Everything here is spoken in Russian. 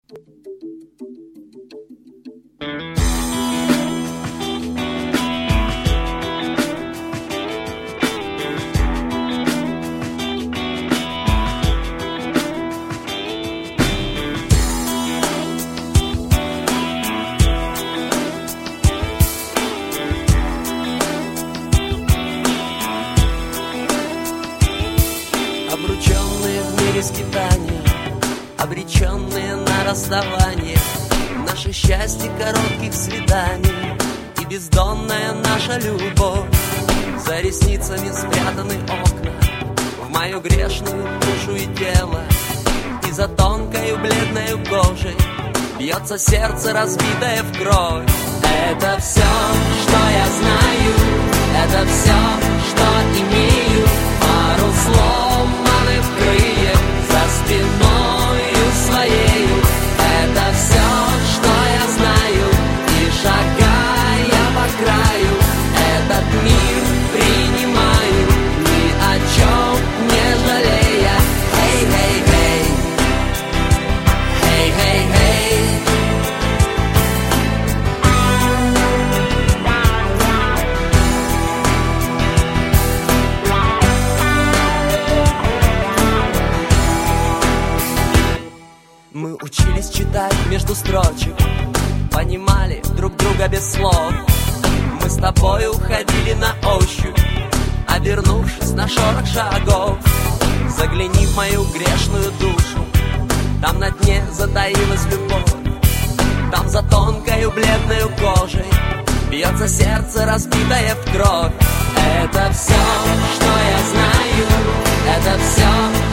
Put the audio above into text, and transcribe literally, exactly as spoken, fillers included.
Обрученные в мире скитания, обреченные на расставание, наше счастье коротких свиданий и бездонная наша любовь. За ресницами спрятаны окна в мою грешную душу и тело, и за тонкою бледною кожей бьется сердце, разбитое в кровь. Это все, что я знаю, это все, что имею. Пару сломанных крыльев за спиною своею. Это все, что я знаю, и шагая по краю этот мир принимаю, ни о чем не жалея. Эй, эй, эй, эй, эй, эй. Мы учились читать между строчек, понимали друг друга без слов. Мы с тобой уходили на ощупь, обернувшись на шорох шагов. Загляни в мою грешную душу, там на дне затаилась любовь. Там за тонкою бледною кожей бьется сердце, разбитое в кровь. Это все, что я знаю, это все,